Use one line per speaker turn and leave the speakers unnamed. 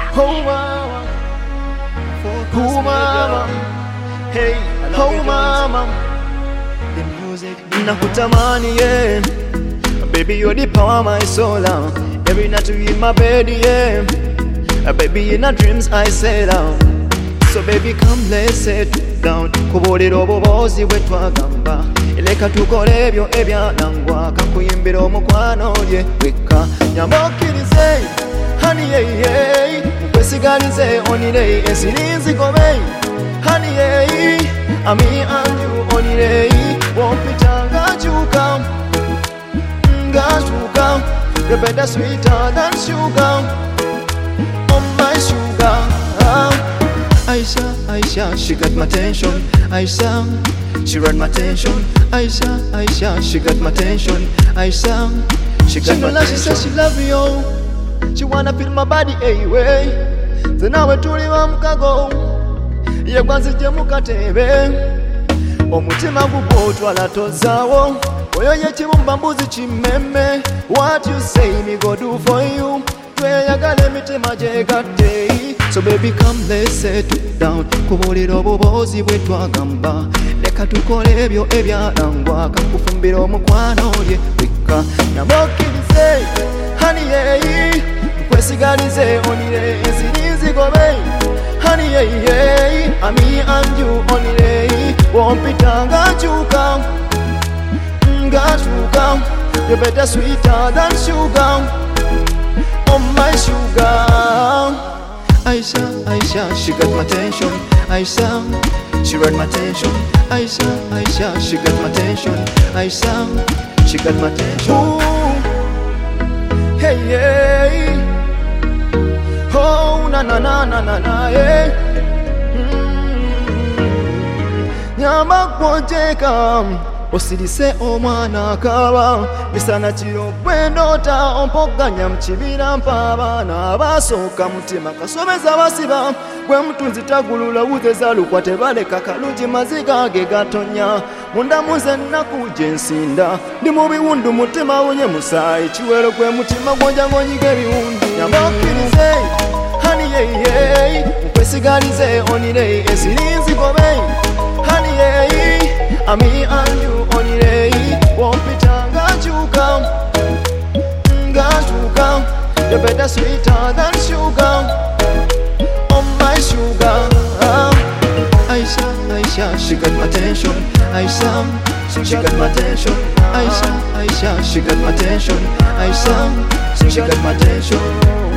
Oh mama, oh mama, hey, oh mama,
The music,
nakutamani yeah. Baby, you're the power of my soul. Every night you in my bed, yeah. Baby, in our dreams I settle. So baby, come let's settle down. Kubolera obubozi bwe twagamba. Eleka tukole ebyo ebyalangwa. Kakuyimbira omukwano lye wekka. Nyamba okkirize, honey yeah yeah. Nkwesigalize onire ensirinzi gobe. Honey yeah, ami and you onire. Wompita ngachuka, ngachuka. You're better sweeter than sugar. Oh my sugar. Aisha, Aisha, she got my attention. Aisha, she read my attention. Aisha, Aisha, she got my attention. Aisha, she got my attention. She says she love me, oh. She wanna feel my body anyway. So now we're truly mukago. Ye kwanzije mukatebe. Omutima gugotwala tozawo. Oyo ye kibumba mbuzi kimeme. What you say me go do for you. Tweyagala emitima gyegatte. So baby come let's settle down. Kubolera obubozi bwe twagamba. Leka tukole ebyo ebyalangwa. Kakufumbira omukwano lye wekka. Nyamba okkirize, honey yeah. Nkwesigalize onire ensirinzi gobe. Honey yeah yeah. Ami and you onire. Wompita ngachuka, ngachuka. You're better sweeter than sugar. Oh my sugar. Aisha, Aisha, she got my attention. Aisha, she read my attention. Aisha, Aisha, she got my attention. Aisha, she got my attention. Ooh, hey, hey. Oh, na na na na na na, hey. Nyama kwoteka, osirise omwana akaba. Misana kiro bwendota ompoganya mukibira mpabana. Abasooka mutima kasomeza basiba. Gwe mutunzi tagulula wuzeza lukwa tebaleka kalungi maziga ge gatonya. Munda muze nnaku gye nsinda. Ndi mu biwundu mutima wunye musaayi. Kiwero gwe mutima gwonja ngonyiga ebiwundu. Nyamba okkirize, honey yeah yeah. Nkwesigalize onire ensirinzi gobe. Honey yeah, ami and you onire. Wompita ngachuka, ngachuka. You're better sweeter than sugar. Oh my sugar. Aisha, Aisha, she got my attention. Aisha, she got my attention. Aisha, Aisha, she got my attention. Aisha, she got my attention.